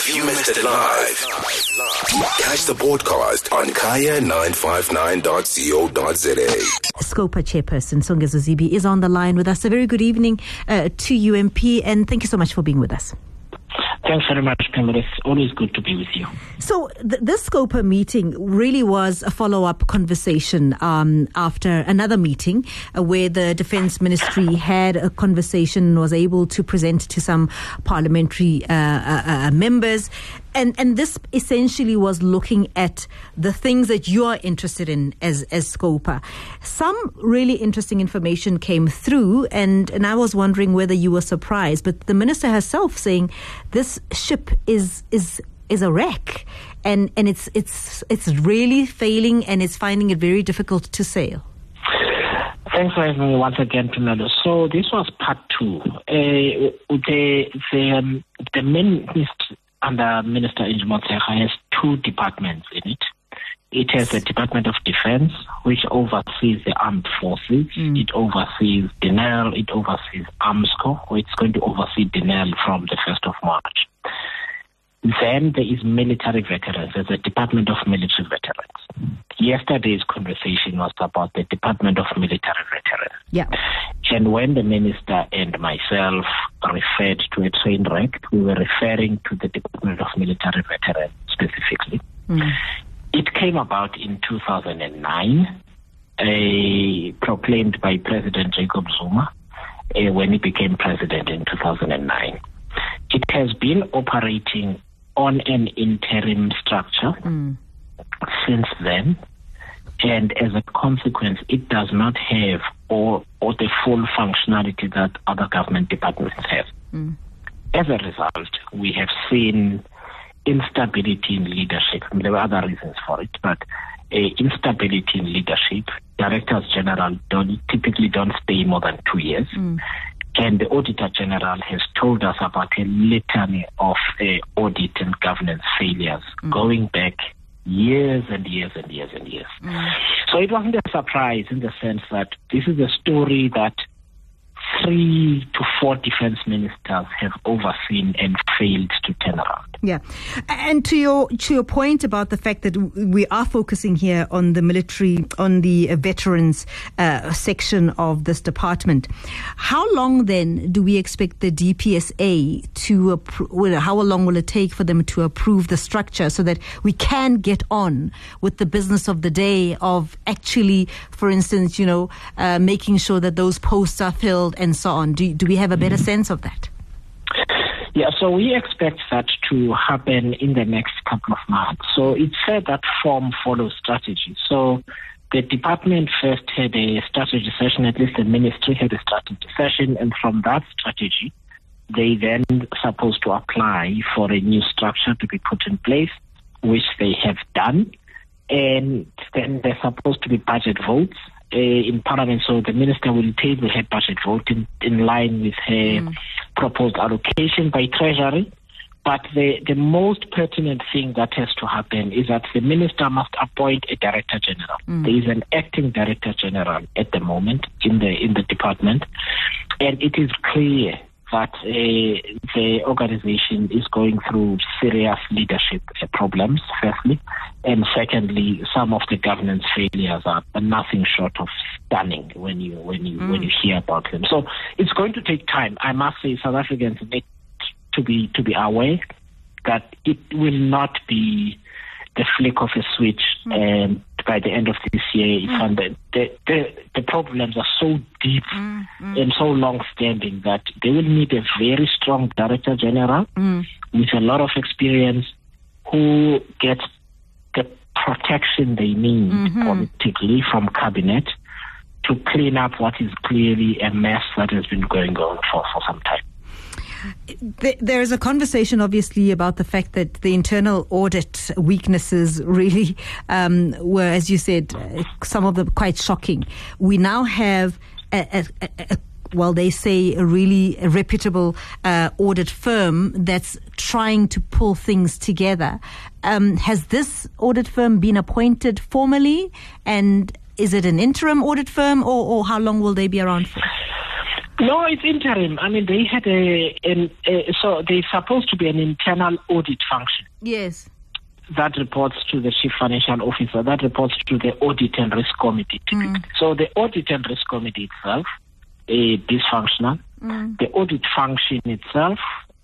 If you missed it live, catch the podcast on kaya959.co.za. Scopa chairperson Songezo Zibi is on the line with us. A very good evening to you, MP, and thank you so much for being with us. Thanks very much, Pamela. It's always good to be with you. So this Scopa meeting really was a follow-up conversation after another meeting where the Defence Ministry had a conversation and was able to present to some parliamentary members. And this essentially was looking at the things that you are interested in as Scopa. Some really interesting information came through, and I was wondering whether you were surprised. But the minister herself saying this ship is a wreck, and it's really failing, and it's finding it very difficult to sail. Thanks for having me once again, Pamela. So this was part two. The minister under Minister Angie Motshekga has two departments in it. It has the Department of Defense, which oversees the armed forces. It oversees DENEL, it oversees AMSCO, which is going to oversee DENEL from the 1st of March. Then there is military veterans. There's a Department of Military Veterans. Yesterday's conversation was about the Department of Military Veterans. Yeah. And when the minister and myself referred to a train wreck, we were referring to the Department of Military Veterans specifically. It came about in 2009, proclaimed by President Jacob Zuma when he became president in 2009. It has been operating on an interim structure since then, and as a consequence, it does not have all the full functionality that other government departments have. As a result, we have seen instability in leadership. I mean, there were other reasons for it, but instability in leadership. Directors General typically don't stay more than 2 years. And the Auditor General has told us about a litany of audit and governance failures going back years and years and years and years. So it wasn't a surprise in the sense that this is a story that 3 to 4 defense ministers have overseen and failed to turn around. Yeah. And to your point about the fact that we are focusing here on the military, on the veterans section of this department, how long then do we expect the DPSA to how long will it take for them to approve the structure so that we can get on with the business of the day of actually, for instance, making sure that those posts are filled and so on? Do we have a better sense of that? Yeah, so we expect that to happen in the next couple of months. So it's said that form follows strategy. So the department first had a strategy session, at least the ministry had a strategy session, and from that strategy, they then supposed to apply for a new structure to be put in place, which they have done. And then there's supposed to be budget votes in Parliament, so the minister will table her budget vote in line with her proposed allocation by Treasury. But the most pertinent thing that has to happen is that the minister must appoint a Director General. There is an acting Director General at the moment in the department, and it is clear that the organization is going through serious leadership problems, firstly, and secondly, some of the governance failures are nothing short of stunning when you hear about them. So it's going to take time. I must say, South Africans need to be aware that it will not be the flick of a switch by the end of this year. The problems are so deep and so long-standing that they will need a very strong Director General with a lot of experience who gets the protection they need politically from Cabinet to clean up what is clearly a mess that has been going on for some time. There is a conversation, obviously, about the fact that the internal audit weaknesses really were, as you said, some of them quite shocking. We now have they say a really reputable audit firm that's trying to pull things together. Has this audit firm been appointed formally? And is it an interim audit firm, or how long will they be around for? No, it's interim. I mean, they had so there's supposed to be an internal audit function. Yes. That reports to the chief financial officer, that reports to the audit and risk committee typically. So the audit and risk committee itself is dysfunctional. The audit function itself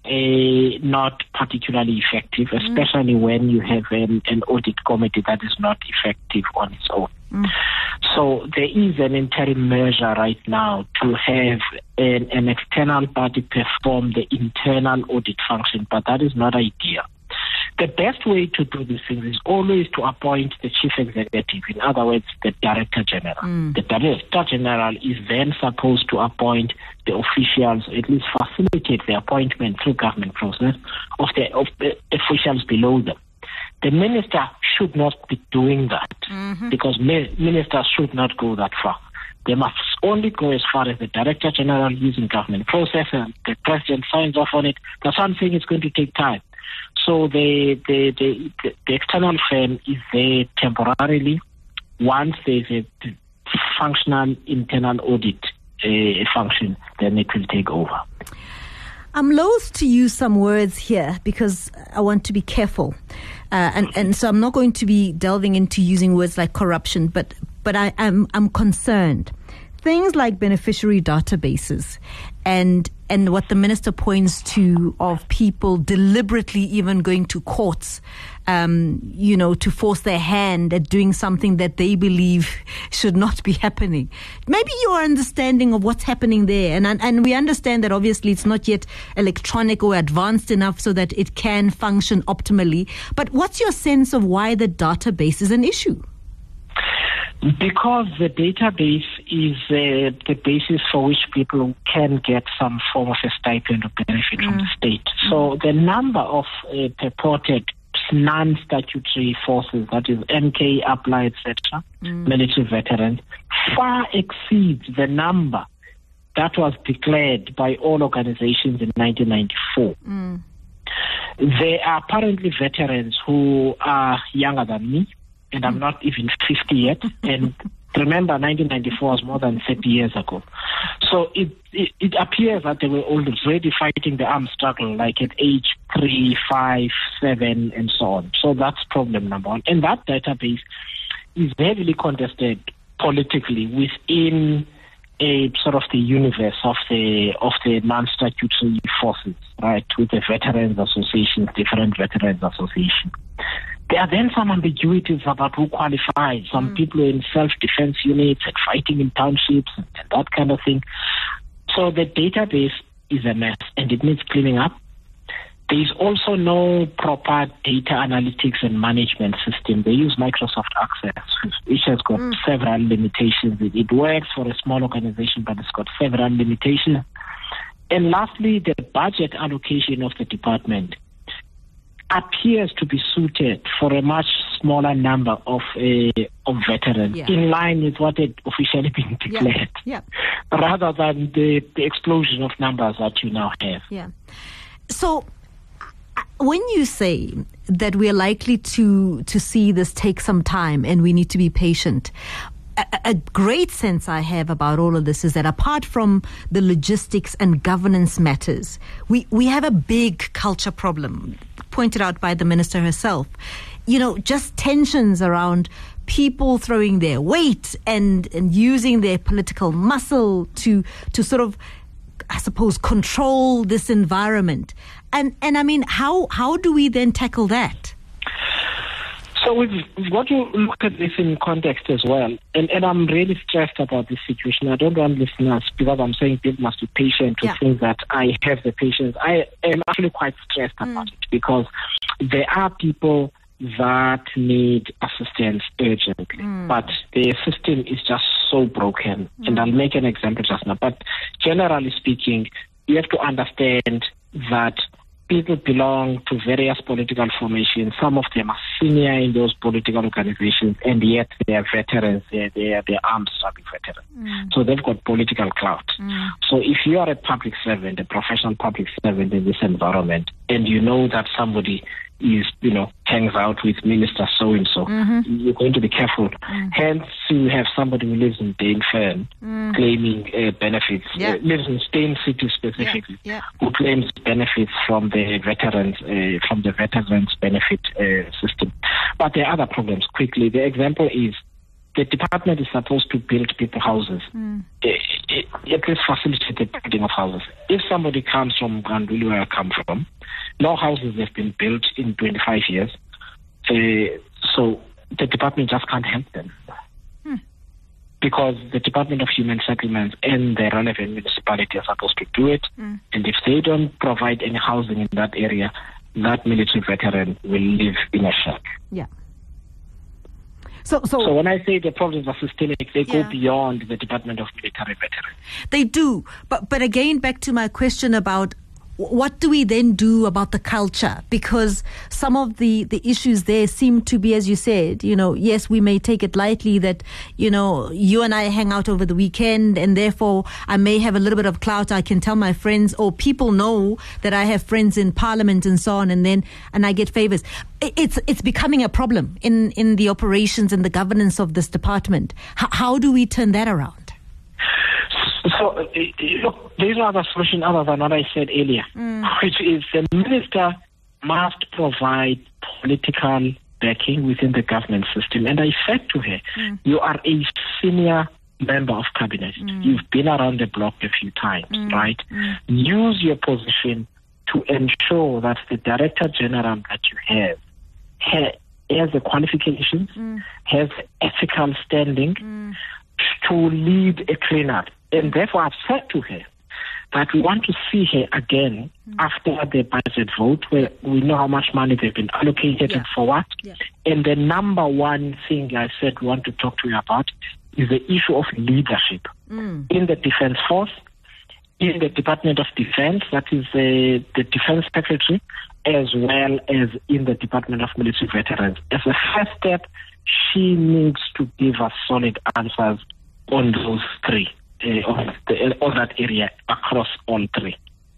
not particularly effective, especially when you have an audit committee that is not effective on its own. So there is an interim measure right now to have an external party perform the internal audit function, but that is not ideal. The best way to do these things is always to appoint the chief executive, in other words, the director general. The director general is then supposed to appoint the officials, at least facilitate the appointment through government process of the officials below them. The minister should not be doing that because ministers should not go that far. They must only go as far as the director general using government process, and the president signs off on it. That's one thing. It's going to take time. So the external firm is there temporarily. Once there's a functional internal audit function, then it will take over. I'm loath to use some words here because I want to be careful. And so I'm not going to be delving into using words like corruption, but I'm concerned. Things like beneficiary databases and what the minister points to of people deliberately even going to courts, to force their hand at doing something that they believe should not be happening. Maybe your understanding of what's happening there, and we understand that obviously it's not yet electronic or advanced enough so that it can function optimally. But what's your sense of why the database is an issue? Because the database is the basis for which people can get some form of a stipend or benefit from the state. So the number of purported non-statutory forces, that is MK, APLA, etc., military veterans, far exceeds the number that was declared by all organizations in 1994. There are apparently veterans who are younger than me, and I'm not even 50 yet. And remember, 1994 was more than 30 years ago. So it appears that they were already fighting the armed struggle, like at age 3, 5, 7, and so on. So that's problem number one. And that database is heavily contested politically within a sort of the universe of the non-statutory forces, right, with the veterans associations, different veterans associations. There are then some ambiguities about who qualifies. Some people in self-defense units and fighting in townships and that kind of thing. So the database is a mess and it needs cleaning up. There is also no proper data analytics and management system. They use Microsoft Access, which has got several limitations. It works for a small organization, but it's got several limitations. And lastly, the budget allocation of the department appears to be suited for a much smaller number of veterans, in line with what had officially been declared, rather than the explosion of numbers that you now have. Yeah. So when you say that we're likely to see this take some time and we need to be patient, a great sense I have about all of this is that apart from the logistics and governance matters, we have a big culture problem, pointed out by the minister herself. Just tensions around people throwing their weight and using their political muscle to sort of, I suppose, control this environment. And I mean, how do we then tackle that? So we've got to look at this in context as well. And I'm really stressed about this situation. I don't want listeners, because I'm saying people must be patient, to think that I have the patience. I am actually quite stressed about it because there are people that need assistance urgently. But the system is just so broken. And I'll make an example just now. But generally speaking, you have to understand that people belong to various political formations. Some of them are senior in those political organizations, and yet they are veterans. They are armed struggle veterans. So they've got political clout. So if you are a public servant, a professional public servant in this environment, and you know that somebody is, hangs out with Minister so-and-so. You're going to be careful. Hence, you have somebody who lives in Dainfern claiming benefits, lives in Steyn City specifically, who claims benefits from the veterans benefit system. But there are other problems. Quickly, the example is the department is supposed to build people houses. At least facilitate the building of houses. If somebody comes from Ganduli, where I come from, no houses have been built in 25 years. So the department just can't help them. Because the Department of Human Settlements and the relevant municipality are supposed to do it. And if they don't provide any housing in that area, that military veteran will live in a shack. Yeah. So when I say the problems are systemic, they go beyond the Department of Military Veterans. They do. But again, back to my question about what do we then do about the culture? Because some of the issues there seem to be, as you said, yes, we may take it lightly that, you and I hang out over the weekend and therefore I may have a little bit of clout. I can tell my friends, or people know that I have friends in parliament and so on, and I get favors. It's becoming a problem in the operations and the governance of this department. How do we turn that around? So, look, there is no other solution other than what I said earlier, which is the minister must provide political backing within the government system. And I said to her, you are a senior member of cabinet. You've been around the block a few times, right? Use your position to ensure that the Director General that you have has the qualifications, has ethical standing to lead a cleanup. And therefore, I've said to her that we want to see her again after the budget vote, where we know how much money they've been allocated and for what. And the number one thing I said we want to talk to her about is the issue of leadership in the Defence Force, in the Department of Defence, that is the Defence Secretary, as well as in the Department of Military Veterans. As a first step, she needs to give us solid answers on those three. On that area across all three.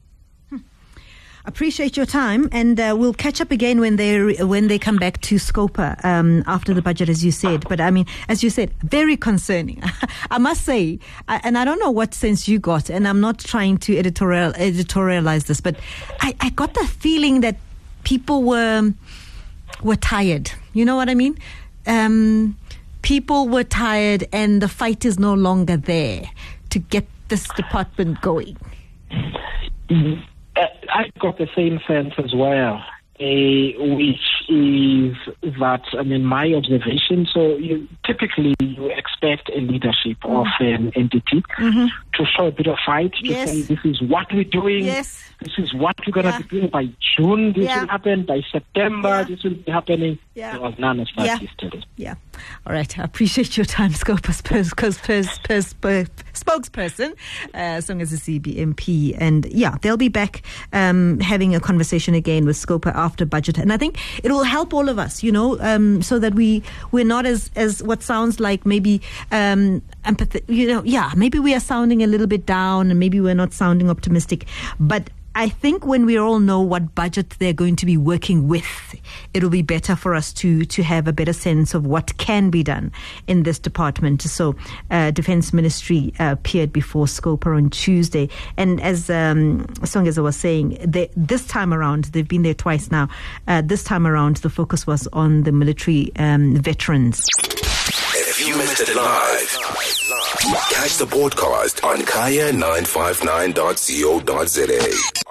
Appreciate your time, and we'll catch up again when they come back to Scopa after the budget, as you said. But I mean, as you said, very concerning. I must say, and I don't know what sense you got, and I'm not trying to editorialize this, but I got the feeling that people were tired. You know what I mean? People were tired, and the fight is no longer there to get this department going. I got the same sense as well, which is that, my observation, so typically you expect a leadership of an entity to show a bit of fight, to say this is what we're doing, this is what we're going to be doing by June, this will happen, by September, this will be happening. There was none of that yesterday. Yeah. All right. I appreciate your time, Scopa spokesperson, Songeza Sibi MP. And they'll be back having a conversation again with Scopa after budget. And I think it will help all of us, so that we're not as what sounds like maybe empathy, maybe we are sounding a little bit down and maybe we're not sounding optimistic. But I think when we all know what budget they're going to be working with, it'll be better for us to have a better sense of what can be done in this department. So, Defence Ministry appeared before Scopa on Tuesday, and as Songeza was saying, this time around, they've been there twice now. This time around, the focus was on the military veterans. If you missed it live, catch the broadcast on kaya959.co.za.